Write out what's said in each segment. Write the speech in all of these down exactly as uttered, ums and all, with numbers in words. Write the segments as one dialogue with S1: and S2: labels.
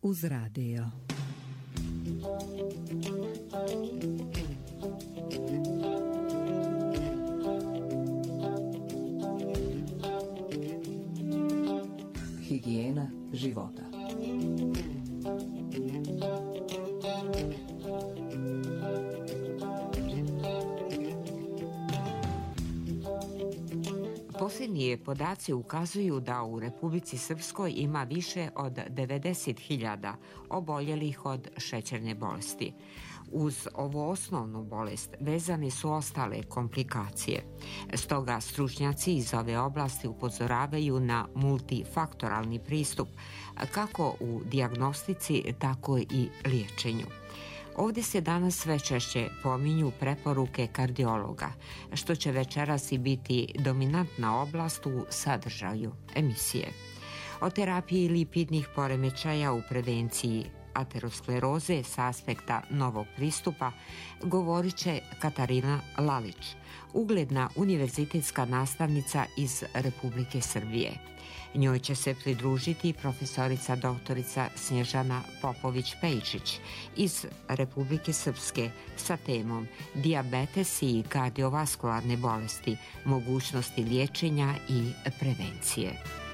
S1: uz radio.
S2: Higijena života.
S3: Posljednji podaci ukazuju da u Republici Srpskoj ima više od devedeset hiljada oboljelih od šećerne bolesti. Uz ovu osnovnu bolest vezane su ostale komplikacije. Stoga stručnjaci iz ove oblasti upozoravaju na multifaktoralni pristup kako u dijagnostici, tako i liječenju. Ovdje se danas sve češće pominju preporuke kardiologa, što će večeras i biti dominantna oblast u sadržaju emisije. O terapiji lipidnih poremećaja u prevenciji ateroskleroze s aspekta novog pristupa govorit će Katarina Lalić, ugledna univerzitetska nastavnica iz Republike Srbije. Njoj će se pridružiti profesorica doktorica Snježana Popović-Pejčić iz Republike Srpske sa temom dijabetes i kardiovaskularne bolesti, mogućnosti liječenja i prevencije.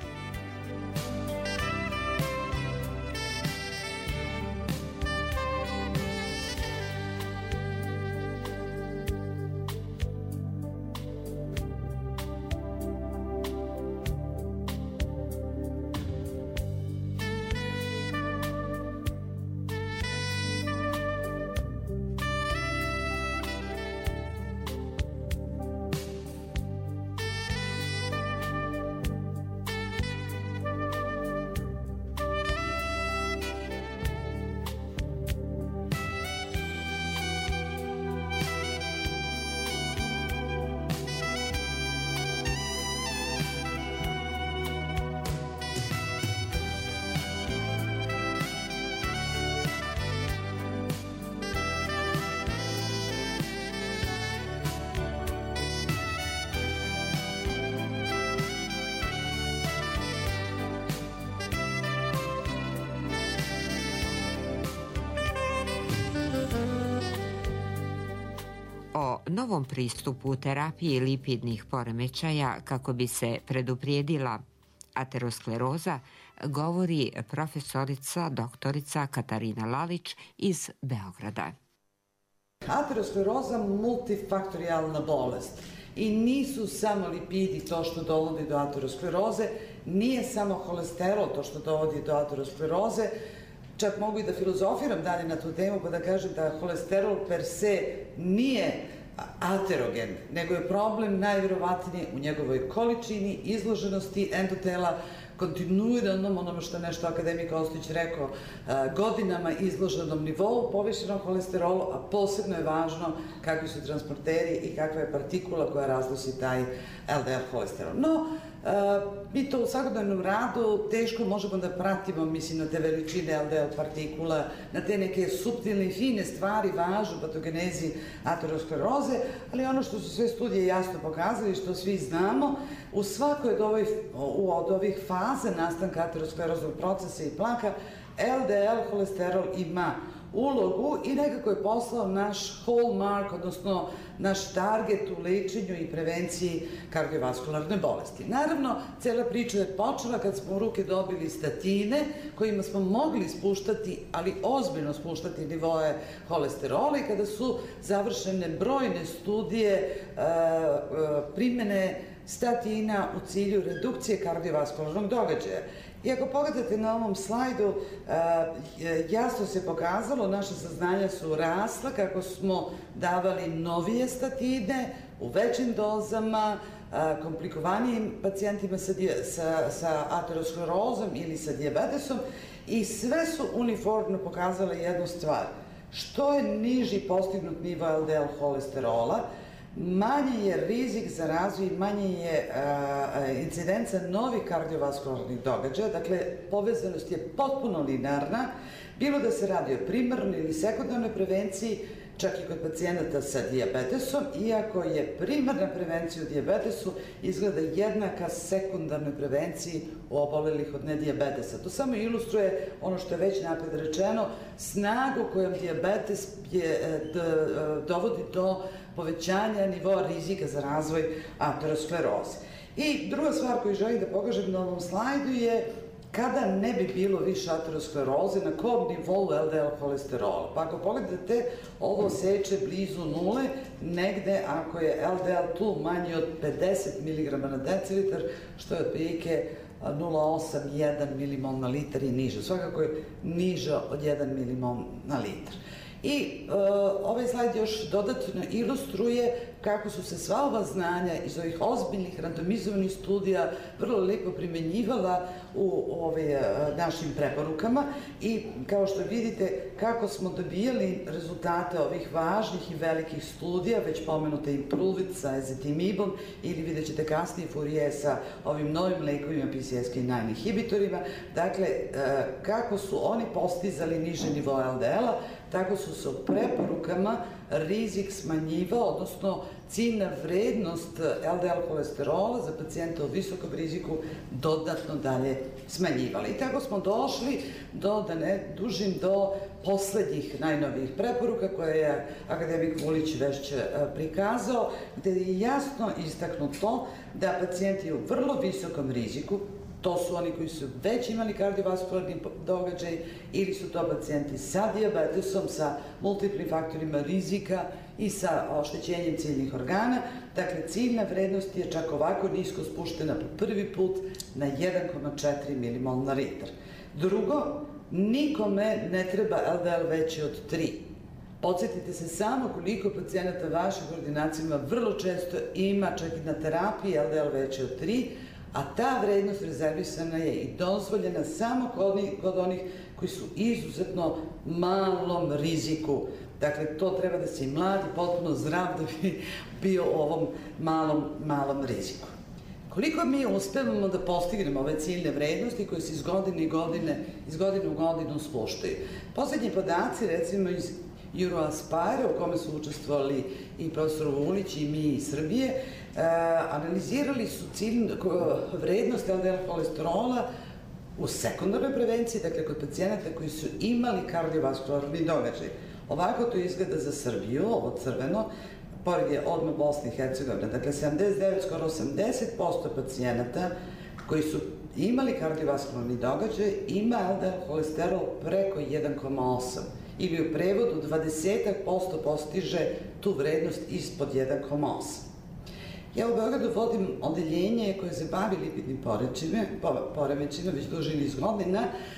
S3: O novom pristupu terapiji lipidnih poremećaja kako bi se preduprijedila ateroskleroza govori profesorica doktorica Katarina Lalić iz Beograda.
S4: Ateroskleroza multifaktorijalna bolest i nisu samo lipidi to što dovodi do ateroskleroze, nije samo holesterol to što dovodi do ateroskleroze. Čak mogu i da filozofiram dalje na tu temu pa da kažem da holesterol per se nije aterogen, nego je problem najvjerovatnije u njegovoj količini, izloženosti endotela, kontinuiranom, onome što nešto akademik Ostojić rekao, godinama izloženom nivou povišenog holesterolu, a posebno je važno kakvi su transporteri i kakva je partikula koja raznosi taj el de el holesterol. No, mi to u svakodnevnom radu teško možemo da pratimo, mislim, na te veličine el de el partikula, na te neke suptilne i fine stvari važne u patogenezi ateroskleroze, ali ono što su sve studije jasno pokazali, što svi znamo, u svakoj od ovih, od ovih faza nastanka ateroskleroznog procesa i plaka, el de el holesterol ima ulogu i nekako je poslao naš hallmark, odnosno naš target u lečenju i prevenciji kardiovaskularne bolesti. Naravno, cela priča je počela kad smo u ruke dobili statine kojima smo mogli spuštati, ali ozbiljno spuštati nivoe holesterola i kada su završene brojne studije primjene statina u cilju redukcije kardiovaskularnog događaja. I ako pogledate na ovom slajdu, jasno se pokazalo, naše saznanja su rasla kako smo davali novije statine u većim dozama, komplikovanijim pacijentima sa aterosklerozom ili sa dijabetesom i sve su uniformno pokazale jednu stvar. Što je niži postignut nivo el de el holesterola, manji je rizik za razvoj, manje je incidenca novih kardiovaskularnih događaja, dakle povezanost je potpuno linearna, bilo da se radi o primarnoj ili sekundarnoj prevenciji, čak i kod pacijenata sa dijabetesom, iako je primarna prevencija u dijabetesu izgleda jednaka sekundarnoj prevenciji u obolelih od nedijabetesa. To samo ilustruje ono što je već napred rečeno, snagu kojom dijabetes je, dovodi do povećanja nivoa rizika za razvoj ateroskleroze. I druga stvar koju želim da pokažem na ovom slajdu je kada ne bi bilo više ateroskleroze, na kom nivou el de el holesterola. Pa ako pogledate, ovo seče blizu nule, negde ako je el de el tu manji od pedeset miligrama na decilitar, što je otprilike nula zarez osam jedan milimol na litar i niže. Svakako je niža od jedan milimol na litar. I ovaj slajd još dodatno ilustruje kako su se sva ova znanja iz ovih ozbiljnih randomizovanih studija vrlo lepo primenjivala u našim preporukama i kao što vidite kako smo dobijali rezultate ovih važnih i velikih studija, već pomenute Impruvit sa ezetimivom ili vidjet ćete kasnije Fourier sa ovim novim lekovima P C S K devet inhibitorima. Dakle, kako su oni postizali niže nivo el de el-a, tako su se u preporukama rizik smanjivao, odnosno ciljna vrednost el de el holesterola za pacijenta u visokom riziku dodatno dalje smanjivala. I tako smo došli do, da ne dužim, do poslednjih najnovijih preporuka koje je akademik Vulić već prikazao, gde je jasno istaknuto da pacijenti u vrlo visokom riziku, to su oni koji su već imali kardiovaskularni događaj ili su to pacijenti sa dijabetesom, sa multiplim faktorima rizika i sa oštećenjem ciljnih organa. Dakle, ciljna vrednost je čak ovako nisko spuštena po prvi put na jedan zarez četiri milimol na litar. Drugo, nikome ne treba el de el veći od tri. Podsjetite se samo koliko pacijenata vaših ordinacijama vrlo često ima čak i na terapiji el de el veći od tri, a ta vrednost rezervisana je i dozvoljena samo kod onih koji su izuzetno malom riziku. Dakle, to treba da si mlad i potpuno zdrav da bi bio u ovom malom, malom riziku. Koliko mi uspevamo da postignemo ove ciljne vrednosti koje se iz godine i godine, iz godine u godinu spuštaju? Poslednji podaci, recimo iz Euroaspire, u kome su učestvovali i profesor Vulić i mi iz Srbije, analizirali su vrednost el de el holesterola u sekundarnoj prevenciji, dakle kod pacijenata koji su imali kardiovaskularni događaj. Ovako to izgleda za Srbiju, ovo crveno, pored je odmah Bosna i Hercegovina. Dakle, sedamdeset devet, skoro osamdeset posto pacijenata koji su imali kardiovaskularni događaj ima el de el holesterol preko jedan zarez osam ili u prevodu dvadeset posto postiže tu vrednost ispod jedan zarez osam. Ja u Beogradu vodim odeljenje koje se bavi lipidnim poremećima već duži niz godina.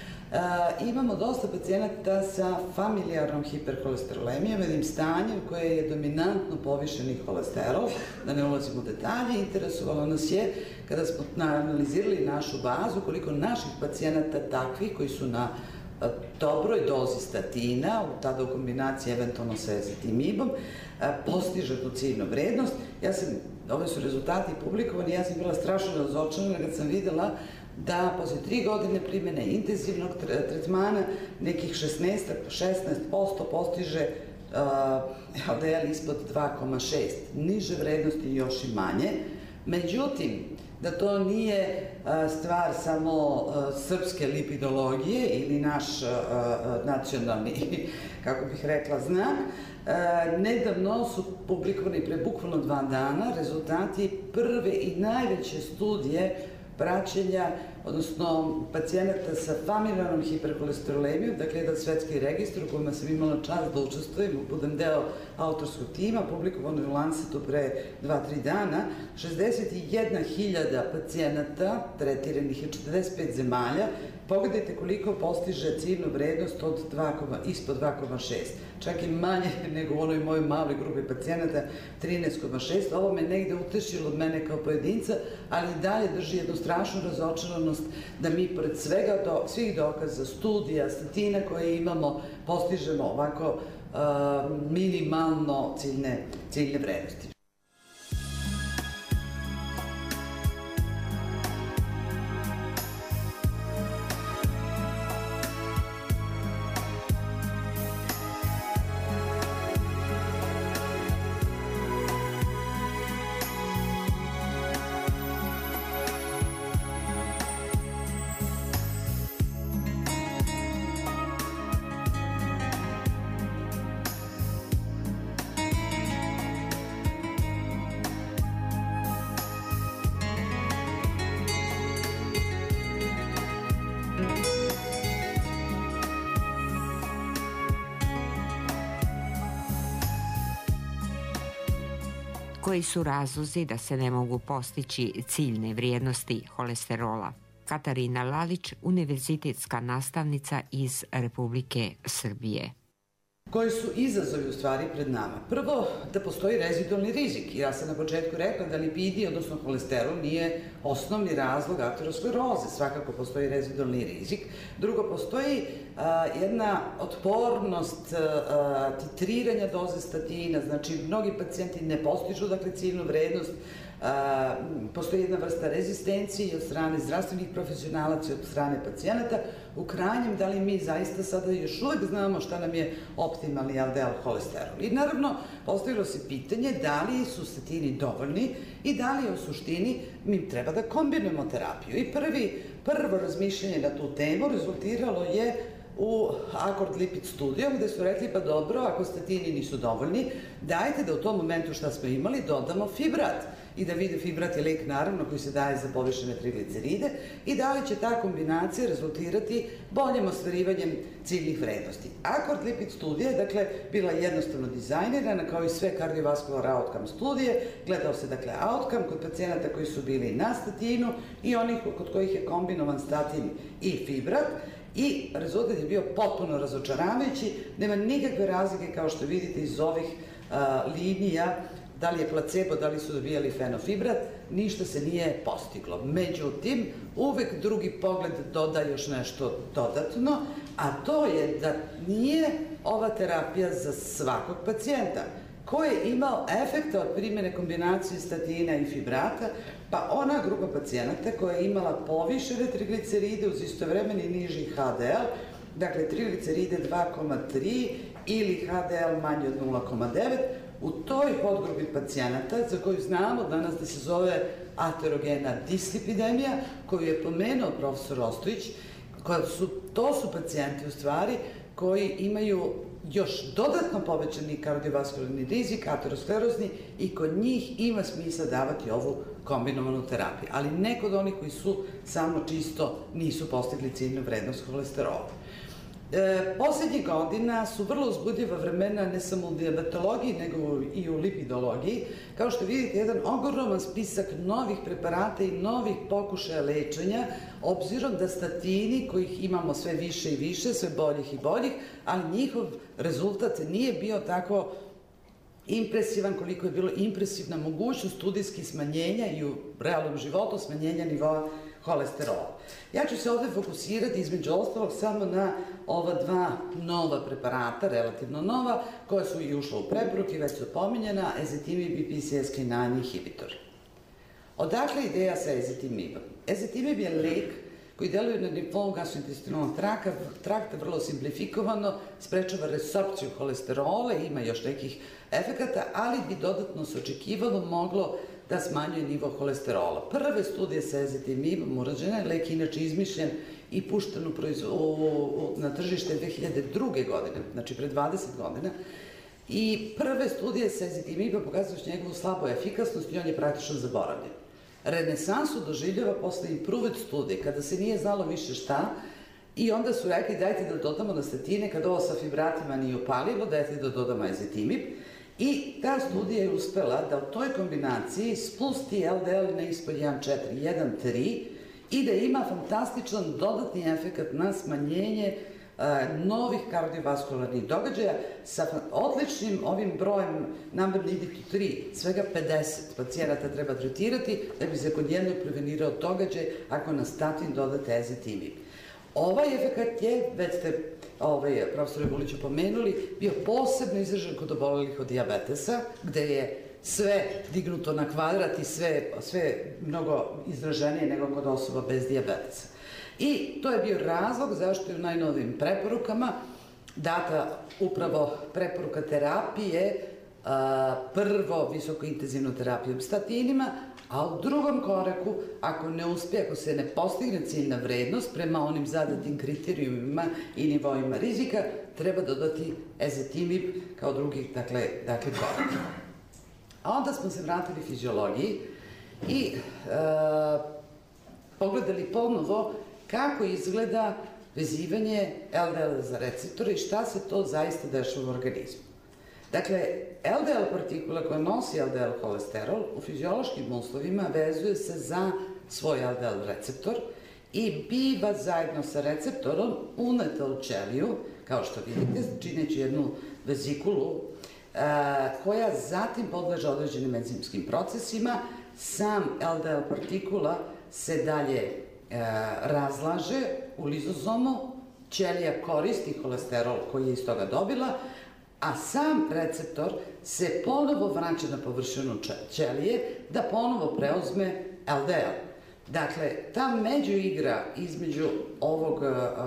S4: Imamo dosta pacijenata sa familijarnom hiperholesterolemijom, jednim stanjem koje je dominantno povišeni holesterol, da ne ulazimo u detalje. Interesovalo nas je, kada smo analizirali našu bazu, koliko naših pacijenata takvih koji su na dobroj dozi statina, tada u kombinaciji eventualno sa ezetimibom, postiže tu ciljnu vrednost. Ja sam, ove su rezultati publikovani, ja sam bila strašno razočarana kad sam videla da posle tri godine primene intenzivnog tretmana nekih šesnaest posto postiže el de el ispod dva zarez šest. Niže vrednosti još i manje. Međutim, da to nije stvar samo srpske lipidologije ili naš nacionalni, kako bih rekla, znak. Nedavno su publikovani pre bukvalno dva dana rezultati prve i najveće studije praćenja, odnosno pacijenata sa familijarnom hiperholesterolemijom, dakle jedan svetski registar u kojima sam imala čast da učestvujem, budem deo autorskog tima, publikovano je u Lancetu pre dva tri dana, šezdeset jedna hiljada pacijenata tretiranih je četrdeset pet zemalja. Pogledajte koliko postiže ciljnu vrednost od ispod dva zarez šest. Čak i manje nego u onoj mojoj maloj grupi pacijenata, trinaest zarez šest. Ovo me negde utešilo od mene kao pojedinca, ali i dalje drži jednu strašnu razočaranost da mi pored svega, svih dokaza, studija, statina koje imamo, postižemo ovako minimalno ciljne vrednosti.
S3: Koji su razlozi da se ne mogu postići ciljne vrijednosti holesterola? Katarina Lalić, univerzitetska nastavnica iz Republike Srbije.
S4: Koji su izazovi u stvari pred nama? Prvo, da postoji rezidualni rizik. Ja sam na početku rekla da lipidi, odnosno holesterol, nije osnovni razlog ateroskleroze. Svakako postoji rezidualni rizik. Drugo, postoji a, jedna otpornost a, titriranja doze statina. Znači, mnogi pacijenti ne postižu, dakle, ciljnu vrednost. A, postoji jedna vrsta rezistencije od strane zdravstvenih profesionalaca i od strane pacijenata. U krajnjem, da li mi zaista sada još uvek znamo šta nam je optimalni el de el holesterol. I naravno, postavilo se pitanje da li su statini dovoljni i da li u suštini mi treba da kombinujemo terapiju. I prvi, prvo razmišljanje na tu temu rezultiralo je u Accord Lipid studijom, gde su rekli, pa dobro, ako statini nisu dovoljni, dajte da u tom momentu šta smo imali dodamo fibrat. I da vide, fibrat je lek, naravno, koji se daje za povišene trigliceride i da li će ta kombinacija rezultirati boljim ostvarivanjem ciljnih vrednosti. Accord Lipid studija je, dakle, bila jednostavno dizajnirana, kao i sve kardiovaskular outcome studije. Gledao se, dakle, outcome kod pacijenata koji su bili na statinu i onih kod kojih je kombinovan statin i fibrat. I rezultat je bio potpuno razočaravajući, nema nikakve razlike, kao što vidite iz ovih a, linija, da li je placebo, da li su dobijali fenofibrat, ništa se nije postiglo. Međutim, uvek drugi pogled doda još nešto dodatno, a to je da nije ova terapija za svakog pacijenta. Ko je imao efekta od primjene kombinacije statina i fibrata, pa ona grupa pacijenata koja je imala povišene trigliceride uz istovremeni niži ha de el, dakle trigliceride dva zarez tri ili ha de el manje od nula zarez devet, u toj podgrupi pacijenata, za koju znamo danas da se zove aterogena dislipidemija, koju je pomenuo profesor Ostojić, su, to su pacijenti u stvari koji imaju još dodatno povećani kardiovaskularni rizik, aterosklerozni, i kod njih ima smisla davati ovu kombinovanu terapiju, ali ne kod onih koji su samo čisto nisu postigli ciljnu vrednost holesterola. E, poslednjih godina su vrlo uzbudljiva vremena ne samo u dijabetologiji, nego i u lipidologiji. Kao što vidite, jedan ogroman spisak novih preparata i novih pokušaja lečenja, obzirom da statini, kojih imamo sve više i više, sve boljih i boljih, ali njihov rezultat nije bio tako impresivan koliko je bilo impresivna mogućnost studijskih smanjenja i u realnom životu smanjenja nivoa holesterola. Ja ću se ovde fokusirati između ostalog samo na ova dva nova preparata, relativno nova, koja su i ušla u preporuke, već su pominjena, ezetimibe i pe ce es ka devet inhibitor. Odakle ideja sa ezetimibom? Ezetimib je lek koji deluje na nivou gastrointestinalnog trakta, trakta vrlo simplifikovano, sprečava resorpciju holesterola i ima još nekih efekata, ali bi dodatno se očekivalo moglo da smanjuje nivo holesterola. Prve studije sa ezetimibom urađene, lek inače izmišljen i pušten na tržište dve hiljade druge. godine, znači pre dvadeset godina, i prve studije sa ezetimibom pokazuju njegovu slabu efikasnost i on je praktično zaboravljen. Renesansu doživljava posle improved studije, kada se nije znalo više šta, i onda su rekli dajte da dodamo na statine, kada ovo sa fibratima nije upalilo, dajte da dodamo ezetimib. I ta studija je uspela da u toj kombinaciji spusti el de el na ispod jedan zarez četiri, jedan zarez tri i da ima fantastičan dodatni efekt na smanjenje novih kardiovaskularnih događaja sa odličnim ovim brojem number needed to tri, svega pedeset pacijenata treba tretirati da bi se kod jednog prevenirao događaj ako na statin dodate ezetimib. Ovaj efekt je, već ste ovaj, profesore Vuliću pomenuli, bio posebno izražen kod obolelih od dijabetesa, gde je sve dignuto na kvadrat i sve, sve mnogo izraženije nego kod osoba bez dijabetesa. I to je bio razlog zašto je u najnovijim preporukama data upravo preporuka terapije, prvo visokointenzivnu terapiju statinima, a u drugom koraku, ako ne uspije, ako se ne postigne ciljna vrednost prema onim zadatim kriterijumima i nivoima rizika, treba dodati ezetimib kao drugi, dakle, dakle korak. A onda smo se vratili fiziologiji i e, pogledali ponovo kako izgleda vezivanje el de el za receptore i šta se to zaista dešava u organizmu. Dakle, el de el partikula koja nosi el de el holesterol u fiziološkim uslovima vezuje se za svoj el de el receptor i biva zajedno sa receptorom uneta u ćeliju, kao što vidite, čineći jednu vezikulu koja zatim podleže određenim enzimskim procesima. Sam el de el partikula se dalje razlaže u lizozomu, ćelija koristi holesterol koji je iz toga dobila, a sam receptor se ponovo vraća na površinu ćelije da ponovo preuzme el de el. Dakle, ta međuigra između ovog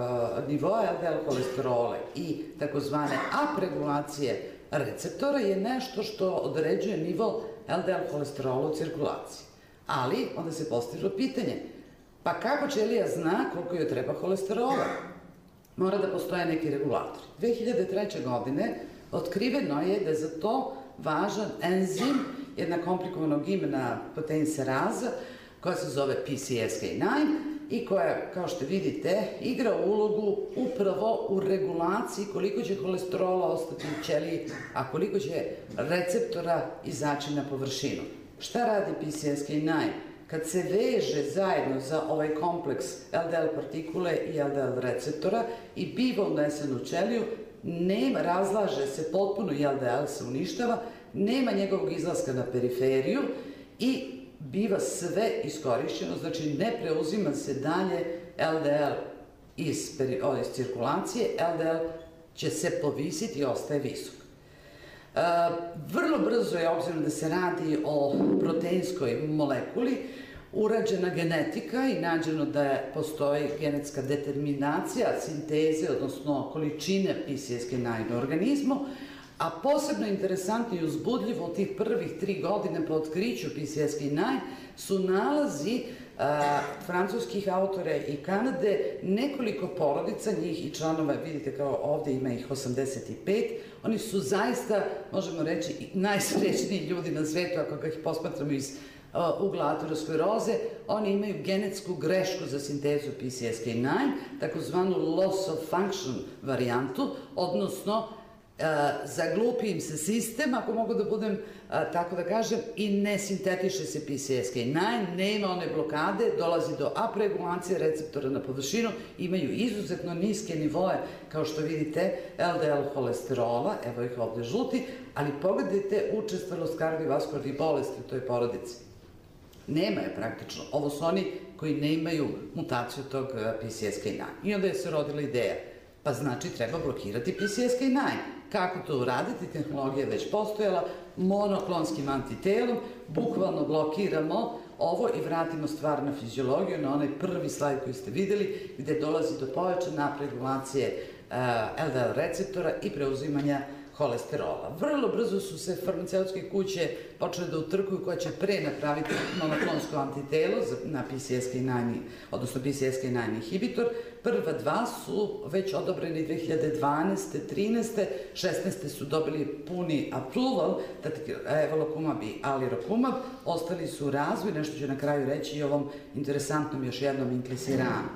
S4: nivoa el de el holesterola i takozvane upregulacije receptora je nešto što određuje nivo el de el holesterola u cirkulaciji. Ali, onda se postavilo pitanje, pa kako ćelija zna koliko joj treba holesterola? Mora da postoje neki regulatori. dve hiljade treće. godine otkriveno je da je za to važan enzim, jedna komplikovanog imena protein seraza, koja se zove P C S K devet i koja, kao što vidite, igra ulogu upravo u regulaciji koliko će holesterola ostati u ćeliji, a koliko će receptora izaći na površinu. Šta radi P C S K devet? Kad se veže zajedno za ovaj kompleks el de el partikule i el de el receptora i biva unesen u ćeliju, nema, razlaže se potpuno i el de el se uništava, nema njegovog izlaska na periferiju i biva sve iskorišćeno, znači ne preuzima se dalje el de el iz, iz cirkulacije, el de el će se povisiti i ostaje visok. E, vrlo brzo je, obzirom da se radi o proteinskoj molekuli, urađena genetika i nađeno da postoji genetska determinacija sinteze, odnosno količine P C S K devet u organizmu, a posebno interesantno i uzbudljivo u tih prvih tri godine po otkriću P C S K devet su nalazi a, francuskih autora i Kanade, nekoliko porodica, njih i članova, vidite kao ovde ima ih osamdeset pet, oni su zaista, možemo reći, najsrećniji ljudi na svetu, ako ih posmatramo iz ugla ateroskleroze, oni imaju genetsku grešku za sintezu P C S K devet, takozvanu loss of function varijantu, odnosno zaglupi im se sistem, ako mogu da budem tako da kažem, i ne sintetiše se P C S K devet, nema one blokade, dolazi do upregulacije receptora na površinu, imaju izuzetno niske nivoe, kao što vidite, el de el holesterola, evo ih ovde žuti, ali pogledajte učestalost kardiovaskularnih bolesti u toj porodici. Nema je praktično. Ovo su oni koji ne imaju mutaciju tog P C S K devet. I onda je se rodila ideja, pa znači treba blokirati P C S K devet. Kako to uraditi? Tehnologija je već postojala, monoklonskim antitelom, bukvalno blokiramo ovo i vratimo stvar na fiziologiju, na onaj prvi slajd koji ste videli, gde dolazi do povećane upregulacije el de el receptora i preuzimanja holesterola. Vrlo brzo su se farmaceutske kuće počele da utrkuju koja će pre napraviti monoklonsko antitelo na P C S K devet, odnosno P C S K devet inhibitor. Prva dva su već odobreni dve hiljade dvanaeste, trinaeste, šesnaeste su dobili puni approval, evolocumab i alirocumab, ostali su u razvoju, nešto ću na kraju reći i ovom interesantnom još jednom inklisiranu.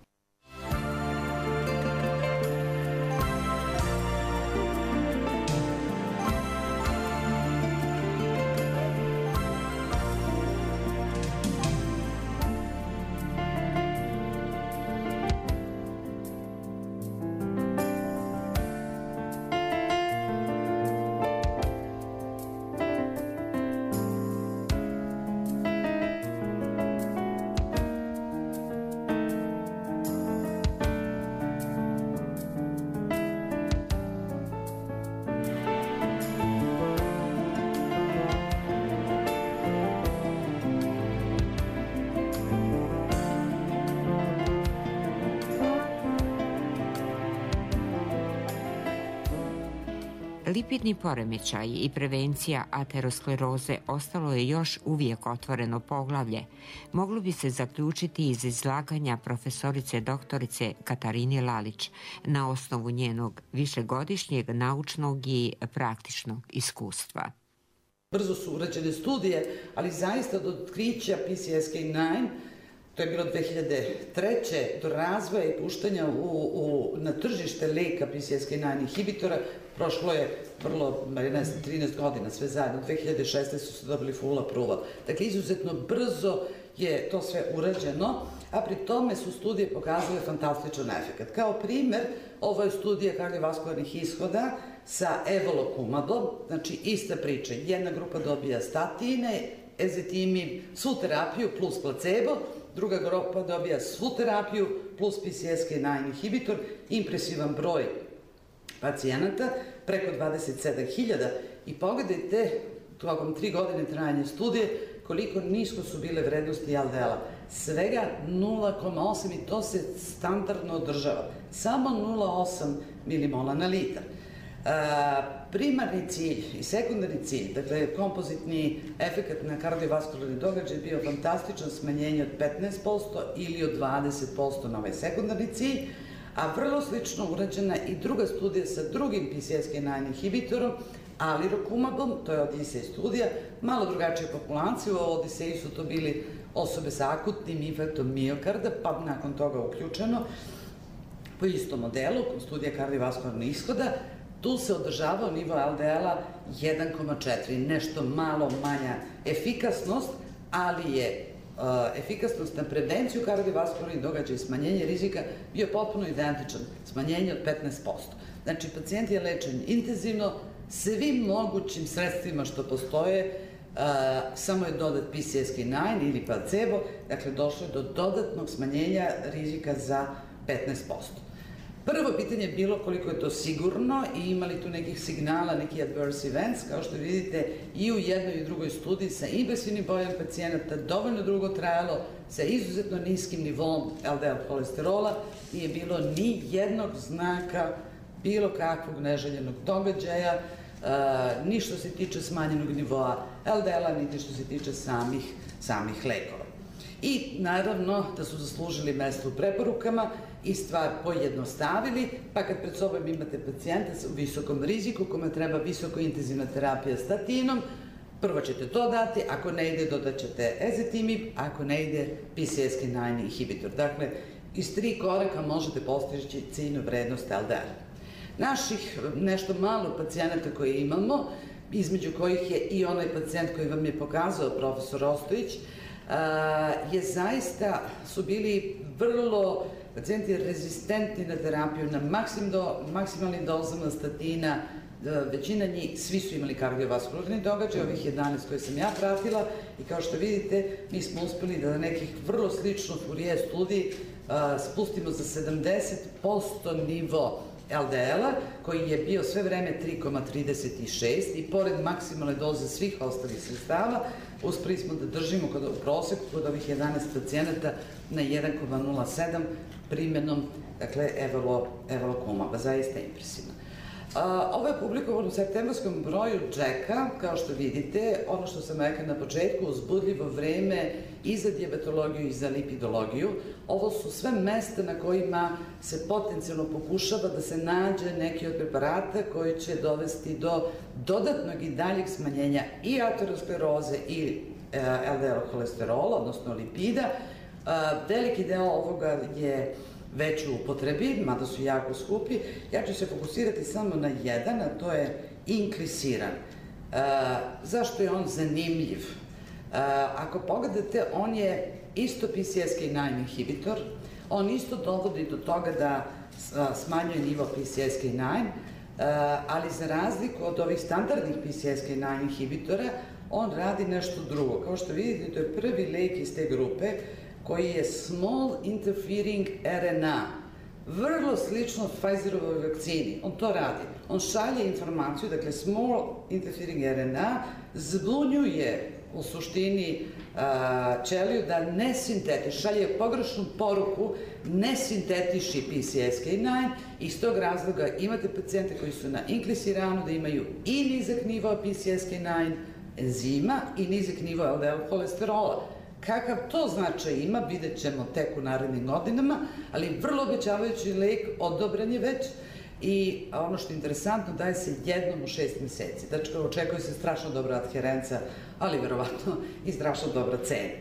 S3: Lipidni poremećaj i prevencija ateroskleroze ostalo je još uvijek otvoreno poglavlje. Moglo bi se zaključiti iz izlaganja profesorice doktorice Katarine Lalić na osnovu njenog višegodišnjeg naučnog i praktičnog iskustva.
S4: Brzo su urađene studije, ali zaista od otkrića P C S K devet to je bilo dve hiljade treće. do razvoja i puštanja u, u, na tržište leka P C S K devet inhibitora prošlo je vrlo, ne znam, trinaest godina, sve zajedno. dve hiljade šesnaeste su se dobili full approval. Dakle, izuzetno brzo je to sve urađeno, a pri tome su studije pokazale fantastičan efekt. Kao primer, ovo je studija kardiovaskularnih ishoda sa evolocumabom, znači ista priča. Jedna grupa dobija statine, ezetimib, svu terapiju plus placebo, druga grupa dobija svu terapiju plus P C S K devet inhibitor, impresivan broj pacijenata, preko dvadeset sedam hiljada, i pogledajte tokom tri godine trajanja studije koliko nisko su bile vrednosti L D L-a. Svega nula zarez osam i to se standardno održava. Samo nula zarez osam milimola na litar. Primarni cilj i sekundarni cilj, dakle kompozitni efekt na kardiovaskularni događaj je bio fantastičan, smanjenje od petnaest posto ili od dvadeset posto na ovaj sekundarni cilj, a vrlo slično urađena i druga studija sa drugim P C S K devet inhibitorom, alirocumabom, to je Odisej studija, malo drugačija populacija. U Odiseju su to bili osobe sa akutnim infarktom miokarda, pa nakon toga uključeno po istom modelu, studija kardiovaskularnog ishoda. Tu se održavao nivo L D L-a jedan zarez četiri, nešto malo manja efikasnost, ali je efikasnost na prevenciju kardiovaskularnih događaja i smanjenje rizika bio potpuno identičan, smanjenje od petnaest posto. Znači, pacijent je lečen intenzivno, svim mogućim sredstvima što postoje, samo je dodat P C S K devet ili placebo, dakle, došlo je do dodatnog smanjenja rizika za petnaest posto. Prvo pitanje je bilo koliko je to sigurno i imali tu nekih signala, neki adverse events, kao što vidite i u jednoj i drugoj studiji sa invazivnim brojem pacijenata, dovoljno dugo trajalo, sa izuzetno niskim nivom L D L holesterola, nije bilo ni jednog znaka bilo kakvog neželjenog događaja, ni što se tiče smanjenog nivoa L D L-a, niti što se tiče samih, samih lekova. I naravno da su zaslužili mesto u preporukama i stvar pojednostavili, pa kad pred sobom imate pacijenta u visokom riziku kome treba visoko intenzivna terapija statinom, prvo ćete to dati, ako ne ide dodat ćete ezetimib, ako ne ide P C S K devet inhibitor. Dakle, iz tri koraka možete postići ciljnu vrednost L D L. Naših nešto malo pacijenata koje imamo, između kojih je i onaj pacijent koji vam je pokazao profesor Ostojić, je zaista su bili vrlo pacijenti rezistentni na terapiju, na maksimalnim dozama statina, većina njih, svi su imali kardiovaskularni događaj, ovih jedanaest koje sam ja pratila, i kao što vidite, mi smo uspeli da na nekih vrlo slično Fourier studiji spustimo za sedamdeset posto nivo L D L-a, koji je bio sve vreme tri zarez trideset šest i pored maksimalne doze svih ostalih sredstava, uspeli smo da držimo u proseku kod ovih jedanaest pacijenata na jedan zarez nula sedam primjenom, dakle, evolocumaba. Zaista impresivno. Ovo je publikovano u septembarskom broju Džeka, kao što vidite, ono što sam rekla na početku, uzbudljivo vreme i za dijabetologiju i za lipidologiju. Ovo su sve mesta na kojima se potencijalno pokušava da se nađe neki od preparata koji će dovesti do dodatnog i daljeg smanjenja i ateroskleroze i L D L holesterola, odnosno lipida. Veliki deo ovoga je već u upotrebi, mada su jako skupi. Ja ću se fokusirati samo na jedan, a to je inklisiran. Zašto je on zanimljiv? Ako pogledate, on je isto P C S K devet inhibitor, on isto dovodi do toga da smanjuje nivo P C S K devet, ali za razliku od ovih standardnih P C S K devet inhibitora, on radi nešto drugo. Kao što vidite, to je prvi lek iz te grupe koji je small interfering R N A, vrlo slično Pfizerovoj vakcini. On to radi. On šalje informaciju, dakle small interfering R N A, zbunjuje u suštini ćeliju da ne sintetiši, šalje pogrešnu poruku, ne sintetiši P C S K devet, i iz tog razloga imate pacijente koji su na inklisiranu da imaju i nizak nivo P C S K devet enzima i nizak nivo L D L holesterola. Kakav to značaj ima, vidjet ćemo tek u narednim godinama, ali vrlo obećavajući lek, odobren je već, i ono što je interesantno, daje se jednom u šest meseci. Znači, očekuje se strašno dobra adherenca, ali verovatno i strašno dobra cena.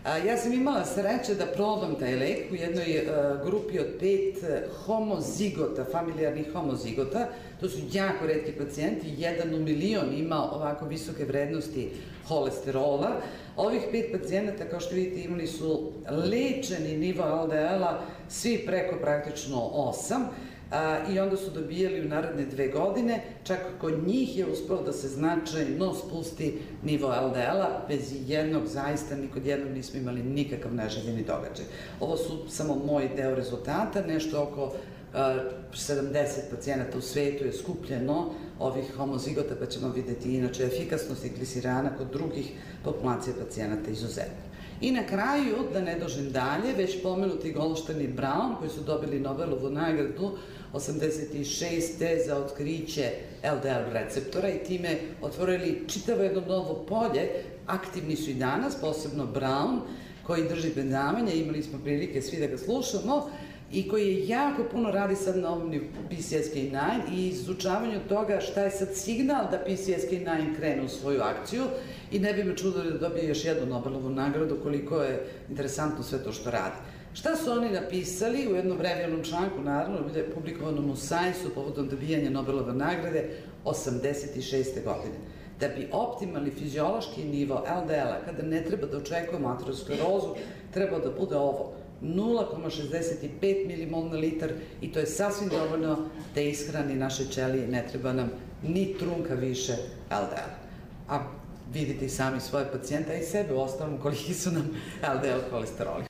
S4: Ja sam imala sreće da probam taj lek u jednoj grupi od pet homozigota, familijarnih homozigota. To su jako retki pacijenti, jedan u milion ima ovako visoke vrednosti holesterola. Ovih pet pacijenata, kao što vidite, imali su lečeni nivo el de el-a, svi preko praktično osam, i onda su dobijali u naredne dve godine, čak kod njih je uspelo da se značajno spusti nivo el de el-a, bez jednog, zaista ni kod jednog nismo imali nikakav neželjeni događaj. Ovo su samo moj deo rezultata, nešto oko sedamdeset pacijenata u svetu je skupljeno ovih homozigota, pa ćemo videti inače efikasnost glisirana kod drugih populacija pacijenata izuzetno. I na kraju, da ne dožem dalje, već pomenuti Goldstein i Brown, koji su dobili Nobelovu nagradu osamdeset šeste za otkriće el de el receptora i time otvorili čitavo jedno novo polje. Aktivni su i danas, posebno Brown, koji drži predavanja, imali smo prilike svi da ga slušamo, i koji je jako puno radi sad na ovom P C S K devet i izučavanju toga šta je sad signal da P C S K devet krene u svoju akciju, i ne bi me čudilo da dobije još jednu Nobelovu nagradu, koliko je interesantno sve to što radi. Šta su oni napisali u jednom revijalnom članku, naravno, publikovanom u Science-u povodom dobijanja Nobelove nagrade osamdeset šeste godine. Da bi optimalni fiziološki nivo el de el-a, kada ne treba da očekujemo aterosklerozu, treba da bude ovo, nula zarez šezdeset pet milimol na litar, i to je sasvim dovoljno da ishrani naše ćelije, ne treba nam ni trunka više el de el. A vidite i sami svoje pacijente, a i sebe u ostalom koliki su nam el de el kolesteroli.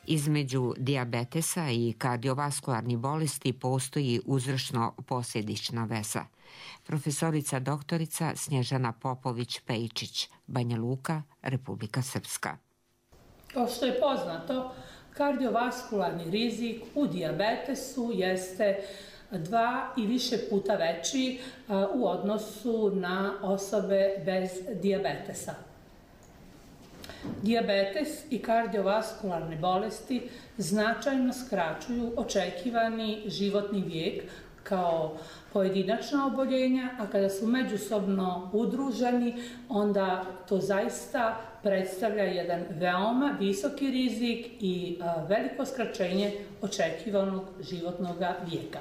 S3: Između dijabetesa i kardiovaskularnih bolesti postoji uzročno-posljedična veza. Profesorica doktorica Snježana Popović-Pejčić, Banja Luka, Republika Srpska.
S1: Kao što je poznato, kardiovaskularni rizik u dijabetesu jeste dva i više puta veći u odnosu na osobe bez dijabetesa. Dijabetes i kardiovaskularne bolesti značajno skraćuju očekivani životni vijek kao pojedinačna oboljenja, a kada su međusobno udruženi, onda to zaista predstavlja jedan veoma visoki rizik i veliko skraćenje očekivanog životnog vijeka.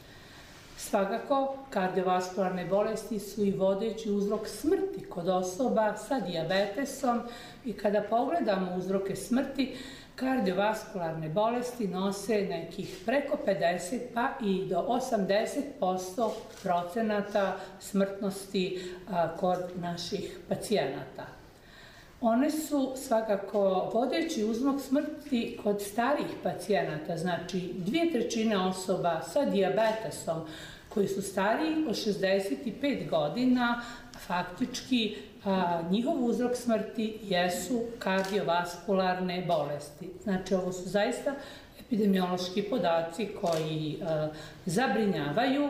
S1: Svakako, kardiovaskularne bolesti su i vodeći uzrok smrti kod osoba sa dijabetesom i kada pogledamo uzroke smrti, kardiovaskularne bolesti nose nekih preko pedeset pa i do osamdeset posto procenata smrtnosti kod naših pacijenata. One su svakako vodeći uzrok smrti kod starijih pacijenata, znači dvije trećine osoba sa dijabetesom koji su stariji od šezdeset pet godina, faktički a, njihov uzrok smrti jesu kardiovaskularne bolesti. Znači ovo su zaista epidemiološki podaci koji a, zabrinjavaju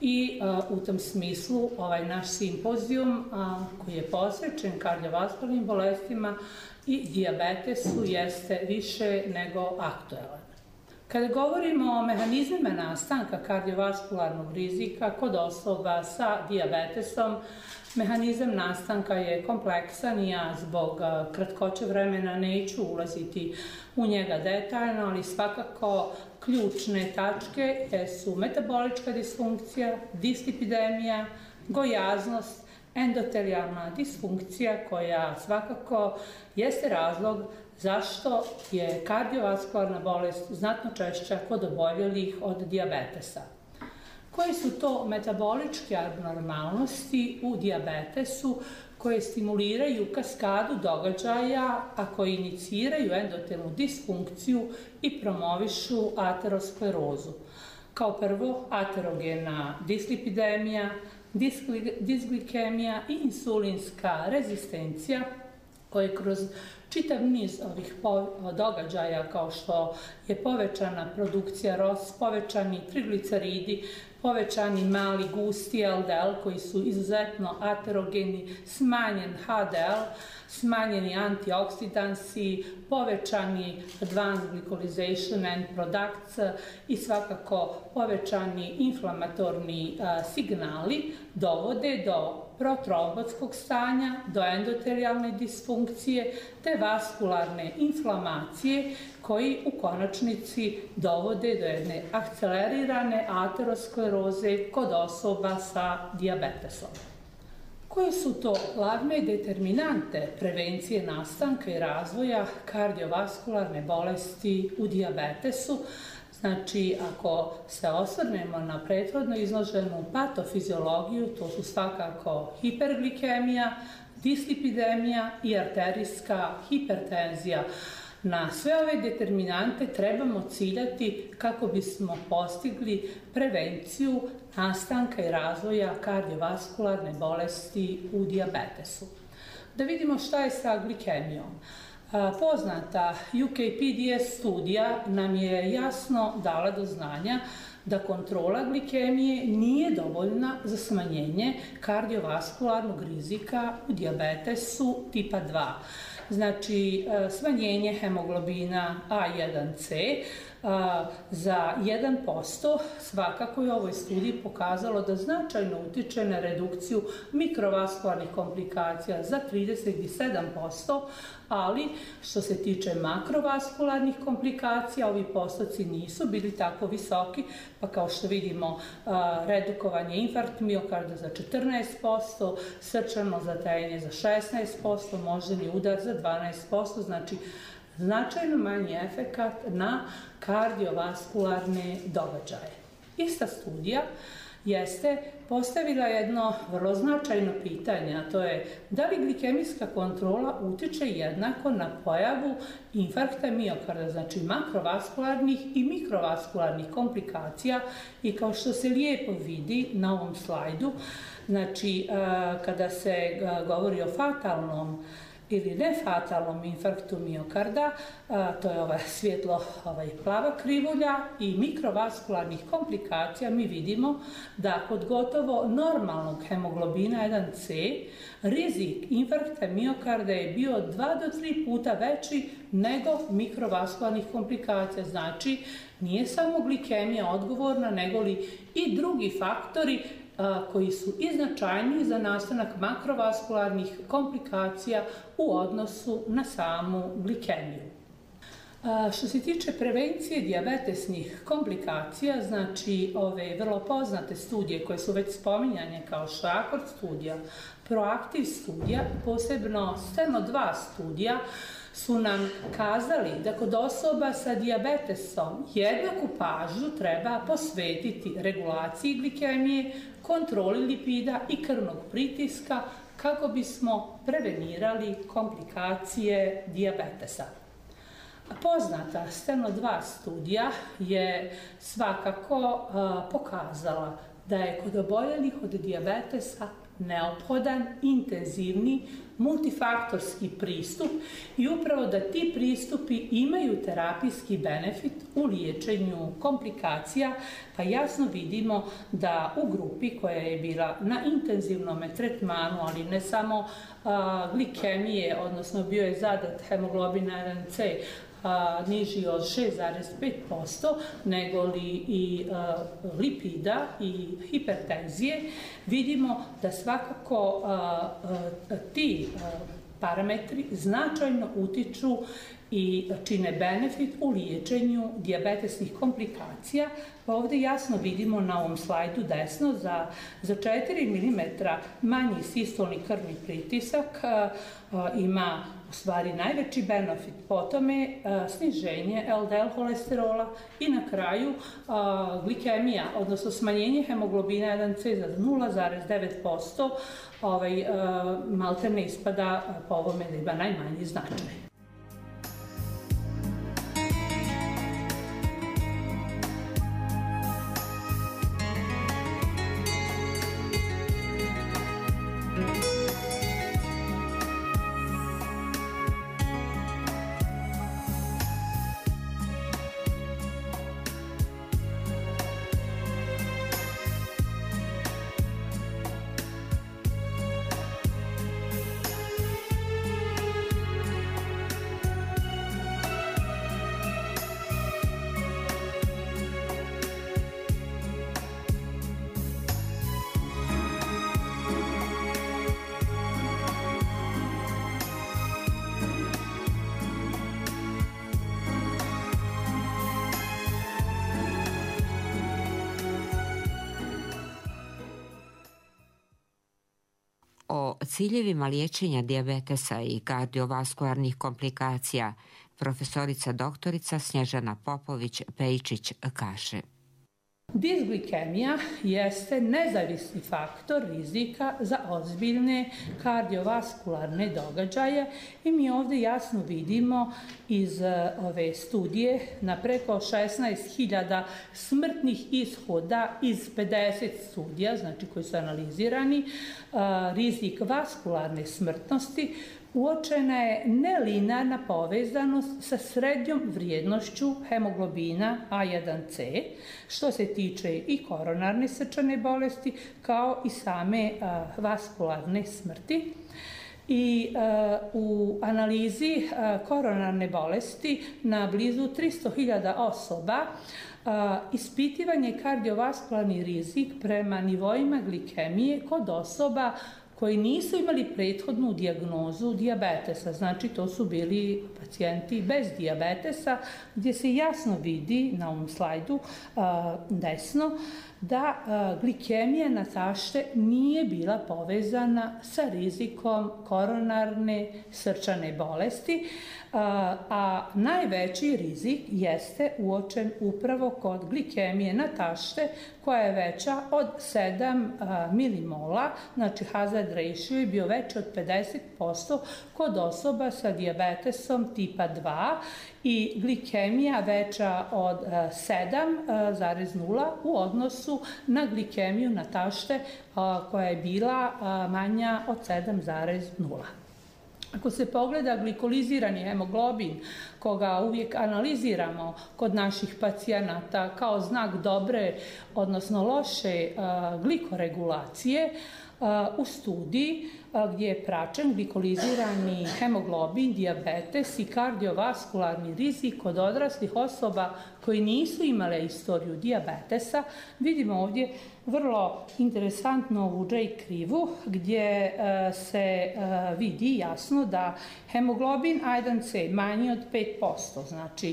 S1: i a, u tom smislu ovaj naš simpozijum a, koji je posvećen kardiovaskularnim bolestima i dijabetesu jeste više nego aktuelan. Kada govorimo o mehanizmima nastanka kardiovaskularnog rizika kod osoba sa dijabetesom, mehanizam nastanka je kompleksan i ja zbog kratkoće vremena neću ulaziti u njega detaljno, ali svakako ključne tačke su metabolička disfunkcija, dislipidemija, gojaznost, endotelijalna disfunkcija koja svakako jeste razlog zašto je kardiovaskularna bolest znatno češća kod oboljelih od dijabetesa. Koje su to metaboličke abnormalnosti u dijabetesu koje stimuliraju kaskadu događaja, a koji iniciraju endotelnu disfunkciju i promovišu aterosklerozu? Kao prvo, aterogena dislipidemija, disglikemija i insulinska rezistencija, koje kroz čitav niz ovih događaja kao što je povećana produkcija R O S, povećani trigliceridi, povećani mali gusti L D L koji su izuzetno aterogeni, smanjen H D L, smanjeni antioksidansi, povećani advanced glycolization end products i svakako povećani inflamatorni signali dovode do protrombotskog stanja, do endotelijalne disfunkcije te vaskularne inflamacije koji u konačnici dovode do jedne akcelerirane ateroskleroze kod osoba sa dijabetesom. Koje su to glavne determinante prevencije nastanka i razvoja kardiovaskularne bolesti u dijabetesu? Znači, ako se osvrnemo na prethodno izloženu patofiziologiju, to su svakako hiperglikemija, dislipidemija i arterijska hipertenzija. Na sve ove determinante trebamo ciljati kako bismo postigli prevenciju nastanka i razvoja kardiovaskularne bolesti u dijabetesu. Da vidimo šta je sa glikemijom. Poznata U K P D S studija nam je jasno dala do znanja da kontrola glikemije nije dovoljna za smanjenje kardiovaskularnog rizika u dijabetesu tipa dva. Znači, smanjenje hemoglobina A jedan C za jedan posto svakako je u ovoj studiji pokazalo da značajno utiče na redukciju mikrovaskularnih komplikacija za trideset sedam posto, ali što se tiče makrovaskularnih komplikacija, ovi postoci nisu bili tako visoki, pa kao što vidimo redukovanje infarkt miokarda za četrnaest posto, srčano zatajenje za šesnaest posto, moždani udar za dvanaest posto, znači značajno manji efekat na kardiovaskularne događaje. Ista studija jeste postavila jedno vrlo značajno pitanje, a to je da li glikemijska kontrola utiče jednako na pojavu infarkta miokarda, znači makrovaskularnih i mikrovaskularnih komplikacija, i kao što se lijepo vidi na ovom slajdu, znači kada se govori o fatalnom ili nefatalnom infarktu miokarda, to je ova svjetlo ovaj, plava krivulja, i mikrovaskularnih komplikacija, mi vidimo da kod gotovo normalnog hemoglobina jedan ce rizik infarkta miokarda je bio dva do tri puta veći nego mikrovaskularnih komplikacija. Znači, nije samo glikemija odgovorna, nego li i drugi faktori koji su i značajniji za nastanak makrovaskularnih komplikacija u odnosu na samu glikemiju. Što se tiče prevencije dijabetesnih komplikacija, znači ove vrlo poznate studije koje su već spominjane kao Šakord studija, Proaktiv studija, posebno Steno dva studija, su nam kazali da kod osoba sa dijabetesom jednaku pažnju treba posvetiti regulaciji glikemije, kontroli lipida i krvnog pritiska kako bismo prevenirali komplikacije dijabetesa. Poznata Steno dva studija je svakako uh, pokazala da je kod oboljelih od dijabetesa neophodan intenzivni multifaktorski pristup i upravo da ti pristupi imaju terapijski benefit u liječenju komplikacija, pa jasno vidimo da u grupi koja je bila na intenzivnom tretmanu, ali ne samo a, glikemije, odnosno bio je zadat hemoglobina jedan ce A, niži od šest zarez pet posto, nego li i a, lipida i hipertenzije, vidimo da svakako a, a, ti a, parametri značajno utiču i čine benefit u liječenju dijabetesnih komplikacija. Pa ovdje jasno vidimo na ovom slajdu desno za, za četiri milimetra manji sistolni krvni pritisak a, a, ima u stvari najveći benefit, potom je a, sniženje el de el holesterola i na kraju a, glikemija, odnosno smanjenje hemoglobina jedan ce za nula zarez devet posto, ovaj, a, malte ne ispada po ovome da ima najmanji značaj.
S3: O ciljevima liječenja dijabetesa i kardiovaskularnih komplikacija profesorica doktorica Snježana Popović-Pejčić kaže:
S1: Disglikemija jeste nezavisni faktor rizika za ozbiljne kardiovaskularne događaje i mi ovdje jasno vidimo iz ove studije na preko šesnaest hiljada smrtnih ishoda iz pedeset studija, znači koji su analizirani, rizik vaskularne smrtnosti. Uočena je nelinearna povezanost sa srednjom vrijednošću hemoglobina a jedan ce, što se tiče i koronarne srčane bolesti, kao i same a, vaskularne smrti. I a, u analizi a, koronarne bolesti na blizu tristo hiljada osoba a, ispitivan je kardiovaskularni rizik prema nivoima glikemije kod osoba koji nisu imali prethodnu dijagnozu dijabetesa, znači to su bili pacijenti bez dijabetesa, gdje se jasno vidi na ovom slajdu a, desno da a, glikemija natašte nije bila povezana sa rizikom koronarne srčane bolesti. a najveći rizik jeste uočen upravo kod glikemije na tašte koja je veća od sedam milimola, znači hazard ratio je bio veći od pedeset posto kod osoba sa dijabetesom tipa dva i glikemija veća od sedam zarez nula u odnosu na glikemiju na tašte koja je bila manja od sedam zarez nula. Ako se pogleda glikolizirani hemoglobin, koga uvijek analiziramo kod naših pacijenata kao znak dobre, odnosno loše glikoregulacije, u studiji gdje je praćen glikolizirani hemoglobin, dijabetes i kardiovaskularni rizik kod odraslih osoba koji nisu imale istoriju dijabetesa, vidimo ovdje vrlo interesantno ovu J krivu gdje se vidi jasno da hemoglobin A jedan C manji od pet posto, znači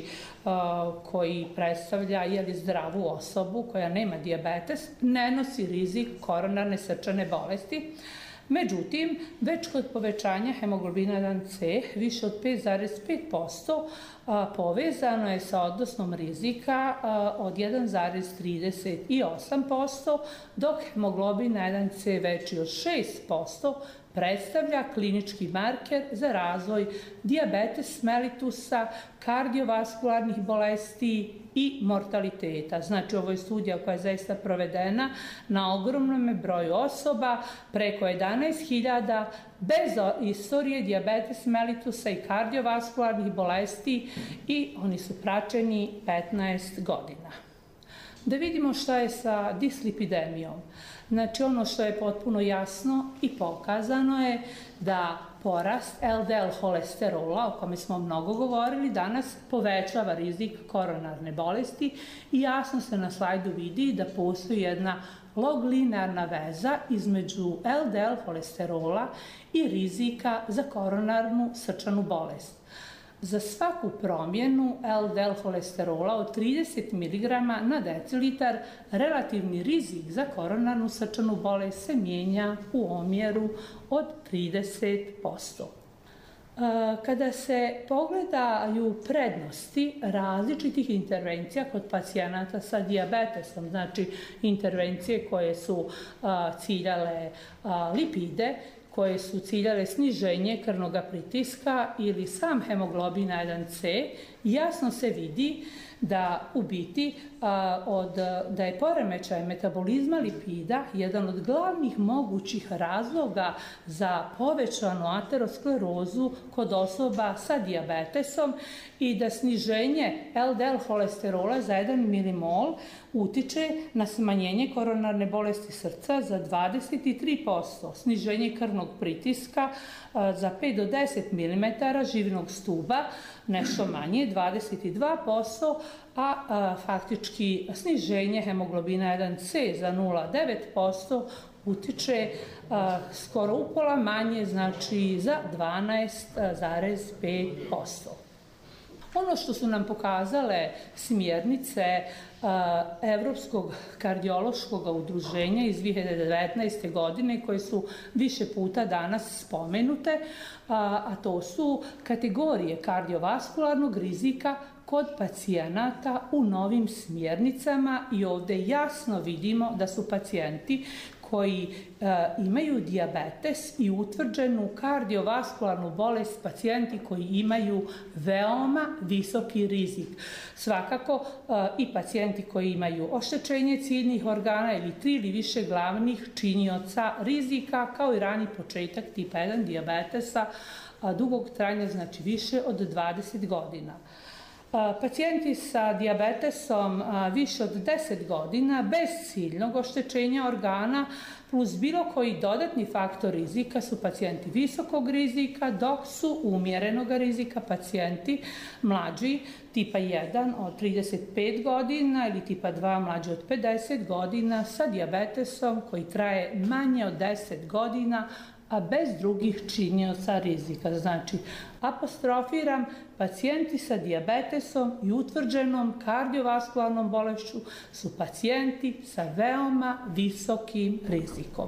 S1: koji predstavlja jeli, zdravu osobu koja nema dijabetes, ne nosi rizik koronarne srčane bolesti. Međutim, već kod povećanja hemoglobina A jedan C više od pet zarez pet posto povezano je sa odnosnom rizika od jedan zarez trideset osam posto, dok hemoglobin A jedan C veći od šest posto predstavlja klinički marker za razvoj dijabetes mellitusa, kardiovaskularnih bolesti i mortaliteta. Znači, ovo je studija koja je zaista provedena na ogromnom broju osoba, preko jedanaest hiljada, bez istorije dijabetes mellitusa i kardiovaskularnih bolesti i oni su praćeni petnaest godina. Da vidimo šta je sa dislipidemijom. Znači, ono što je potpuno jasno i pokazano je da porast L D L holesterola, o kome smo mnogo govorili danas, povećava rizik koronarne bolesti i jasno se na slajdu vidi da postoji jedna log-linearna veza između L D L holesterola i rizika za koronarnu srčanu bolest. Za svaku promjenu L D L holesterola od trideset miligrama na decilitar relativni rizik za koronarnu srčanu bolest se mijenja u omjeru od trideset posto. Kada se pogledaju prednosti različitih intervencija kod pacijenata sa dijabetesom, znači intervencije koje su ciljale lipide, koje su ciljale sniženje krvnog pritiska ili sam hemoglobin A jedan C, jasno se vidi da u biti od, da je poremećaj metabolizma lipida jedan od glavnih mogućih razloga za povećanu aterosklerozu kod osoba sa dijabetesom i da sniženje L D L holesterola za jedan milimol utiče na smanjenje koronarne bolesti srca za dvadeset tri posto, sniženje krvnog pritiska za pet do deset milimetara živnog stuba, nešto manje, dvadeset dva posto, a, a faktički sniženje hemoglobina A jedan C za nula zarez devet posto utiče a, skoro upola manje, znači za dvanaest zarez pet posto. Ono što su nam pokazale smjernice Evropskog kardiološkog udruženja iz dve hiljade devetnaeste. godine, koje su više puta danas spomenute, a to su kategorije kardiovaskularnog rizika kod pacijenata u novim smjernicama i ovdje jasno vidimo da su pacijenti koji e, imaju dijabetes i utvrđenu kardiovaskularnu bolest, pacijenti koji imaju veoma visoki rizik. Svakako e, i pacijenti koji imaju oštećenje ciljnih organa ili tri ili više glavnih činioca rizika, kao i rani početak tipa jedan dijabetesa a, dugog trajanja, znači više od dvadeset godina. Pacijenti sa dijabetesom više od deset godina bez ciljnog oštećenja organa plus bilo koji dodatni faktor rizika su pacijenti visokog rizika, dok su umjerenog rizika pacijenti mlađi tipa jedan od trideset pet godina ili tipa dva mlađi od pedeset godina sa dijabetesom koji traje manje od deset godina, a bez drugih činioca rizika. Znači, apostrofiram, pacijenti sa dijabetesom i utvrđenom kardiovaskularnom bolešću su pacijenti sa veoma visokim rizikom.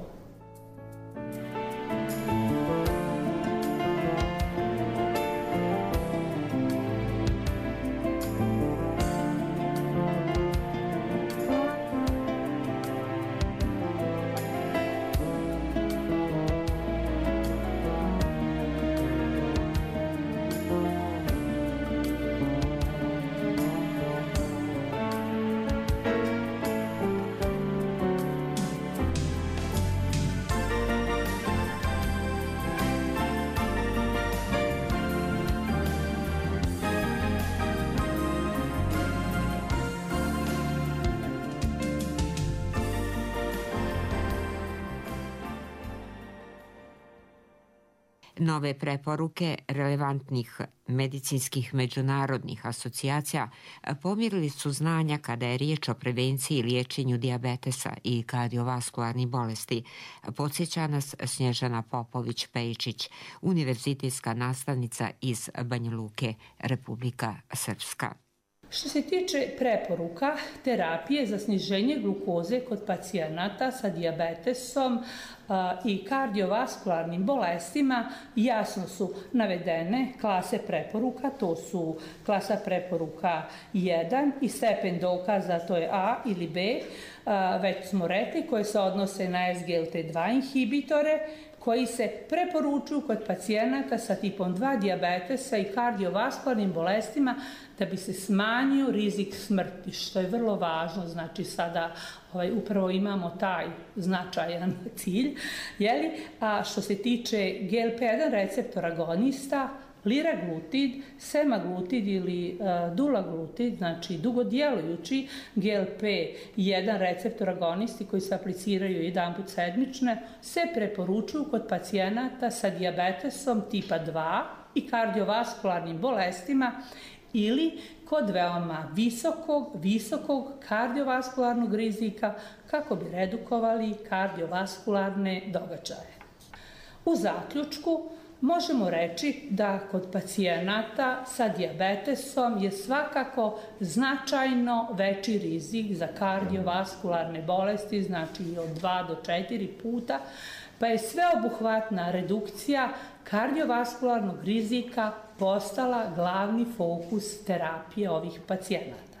S3: Nove preporuke relevantnih medicinskih međunarodnih asocijacija pomjerili su znanja kada je riječ o prevenciji i liječenju dijabetesa i kardiovaskularnih bolesti, podsjeća nas Snježana Popović-Pejčić, univerzitetska nastavnica iz Banja Luke, Republika Srpska.
S1: Što se tiče preporuka terapije za sniženje glukoze kod pacijenata sa dijabetesom a, i kardiovaskularnim bolestima, jasno su navedene klase preporuka, to su klasa preporuka jedan i stepen dokaza, to je A ili B, a, već smo rekli, koje se odnose na S G L T dva inhibitore, koji se preporučuju kod pacijenata sa tipom dva dijabetesa i kardiovaskularnim bolestima da bi se smanjio rizik smrti, što je vrlo važno. Znači sada ovaj, upravo imamo taj značajan cilj. Jeli? A što se tiče G L P jedan receptor agonista, liraglutid, semaglutid ili uh, dulaglutid, znači dugodjelujući G L P jedan receptor agonisti koji se apliciraju jedanput sedmično, se preporučuju kod pacijenata sa dijabetesom tipa dva i kardiovaskularnim bolestima ili kod veoma visokog, visokog kardiovaskularnog rizika kako bi redukovali kardiovaskularne događaje. U zaključku, možemo reći da kod pacijenata sa dijabetesom je svakako značajno veći rizik za kardiovaskularne bolesti, znači od dva do četiri puta, pa je sveobuhvatna redukcija kardiovaskularnog rizika postala glavni fokus terapije ovih pacijenata.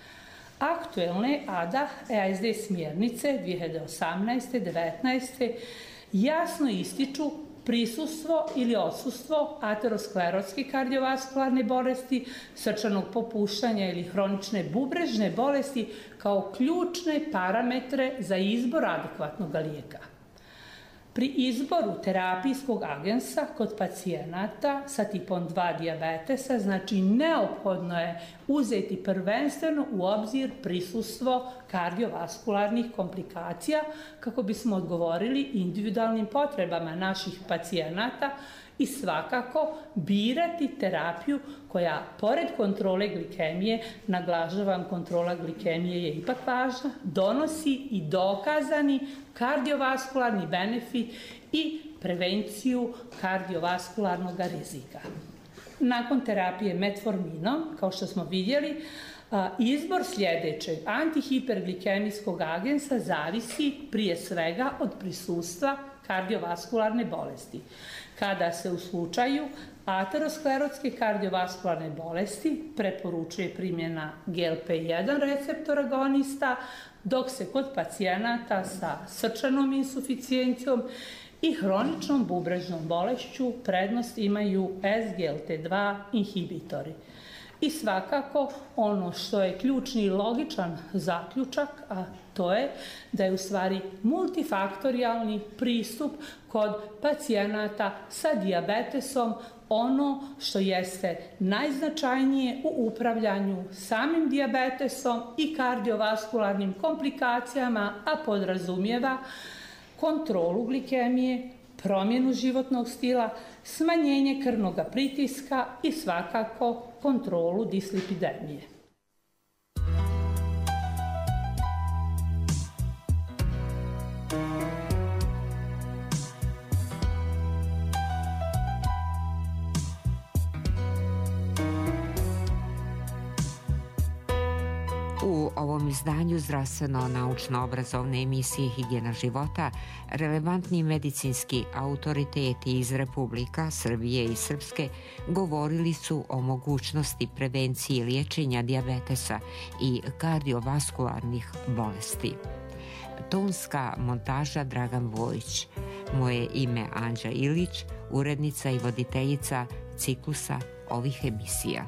S1: Aktuelne A D A E A S D smjernice dvije hiljade osamnaeste do devetnaeste jasno ističu prisustvo ili odsustvo aterosklerotske kardiovaskularne bolesti, srčanog popuštanja ili hronične bubrežne bolesti kao ključne parametre za izbor adekvatnog lijeka. Pri izboru terapijskog agensa kod pacijenata sa tipom dva dijabetesa, znači neophodno je uzeti prvenstveno u obzir prisustvo kardiovaskularnih komplikacija kako bismo odgovorili individualnim potrebama naših pacijenata i svakako birati terapiju koja, pored kontrole glikemije, naglašavam, kontrola glikemije je ipak važna, donosi i dokazani kardiovaskularni benefit i prevenciju kardiovaskularnog rizika. Nakon terapije metforminom, kao što smo vidjeli, izbor sljedećeg antihiperglikemijskog agensa zavisi prije svega od prisustva kardiovaskularne bolesti. Kada se u slučaju aterosklerotske kardiovaskularne bolesti preporučuje primjena G L P jedan receptor agonista, dok se kod pacijenata sa srčanom insuficijencijom i hroničnom bubrežnom bolešću prednost imaju S G L T dva inhibitori. I svakako ono što je ključni i logičan zaključak, a to je da je u stvari multifaktorijalni pristup kod pacijenata sa dijabetesom ono što jeste najznačajnije u upravljanju samim dijabetesom i kardiovaskularnim komplikacijama, a podrazumijeva kontrolu glikemije, promjenu životnog stila, smanjenje krvnog pritiska i svakako kontrolu dislipidemije.
S3: U ovom izdanju zdravstveno-naučno-obrazovne emisije Higijena života relevantni medicinski autoriteti iz Republika Srbije i Srpske govorili su o mogućnosti prevencije liječenja dijabetesa i kardiovaskularnih bolesti. Tonska montaža Dragan Vojić. Moje ime Anđa Ilić, urednica i voditeljica ciklusa ovih emisija.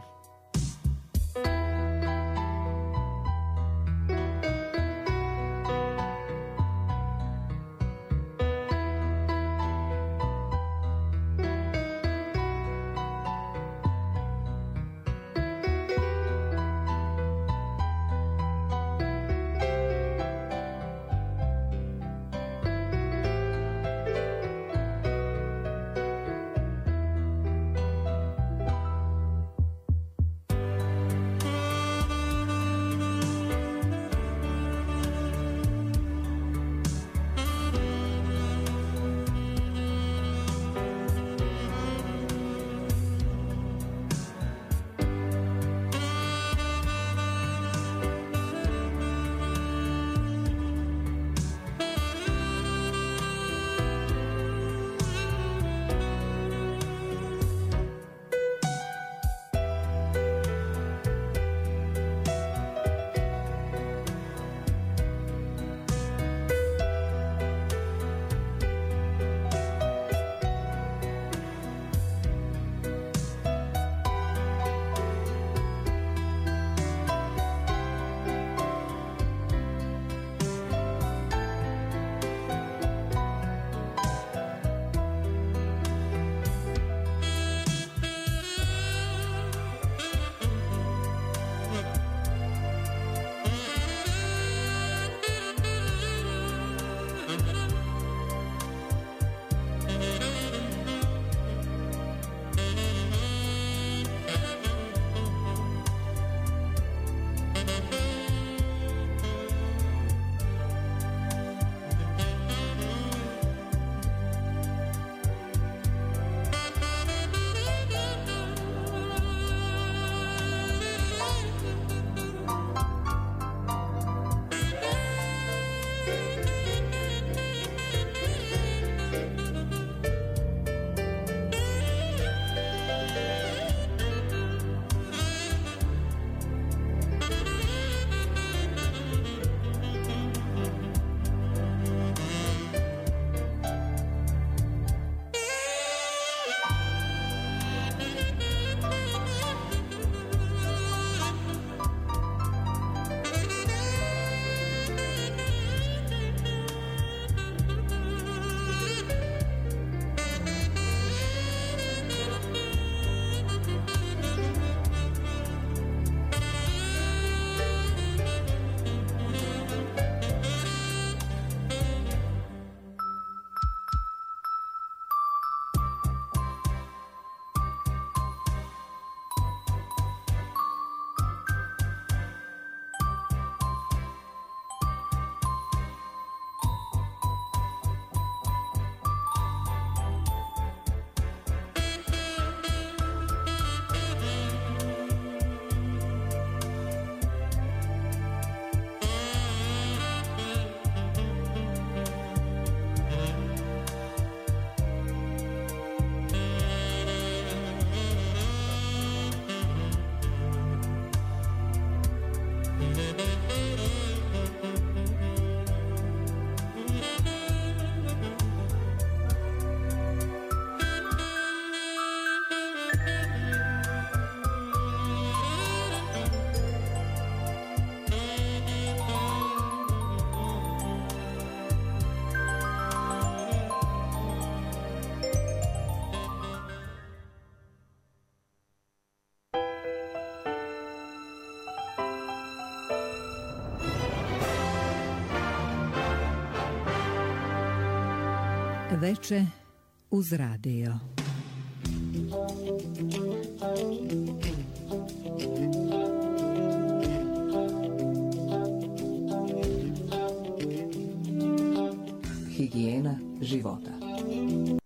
S2: Veče uz radio.
S5: Higijena života.